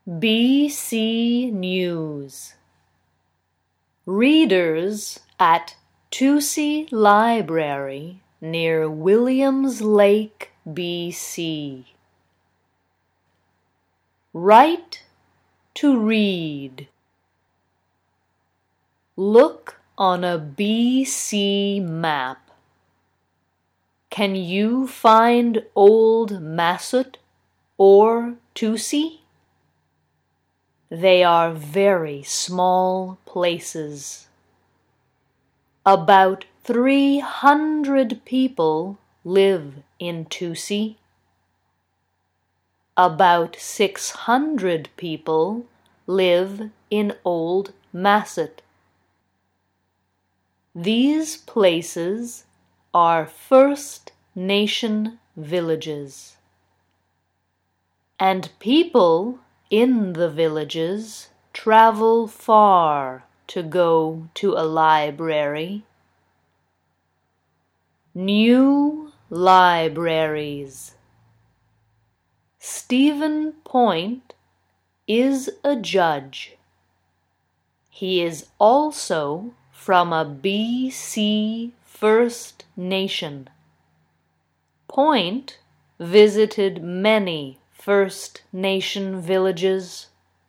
BC News. Readers at Toucy Library near Williams Lake, BC. Write to read. Look on a BC map. Can you find Old Massaut or Toucy? They are very small places. About 300 people live in Toucy. About 600 people live in Old Massaut. These places are First Nation villages, and people in the villages travel far to go to a library. New libraries. Stephen Point is a judge. He is also from a BC First Nation. Point visited many First Nation villages.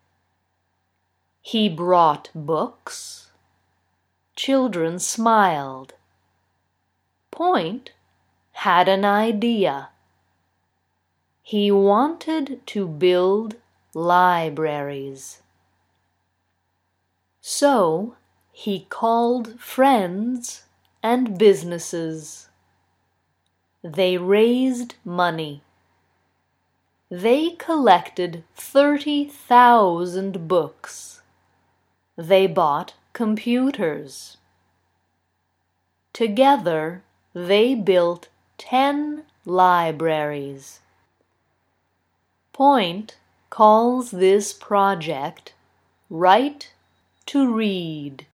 He brought books. Children smiled. Point had an idea. He wanted to build libraries. So he called friends and businesses. They raised money. They collected 30,000 books. They bought computers. Together, they built 10 libraries. Point calls this project Write to Read.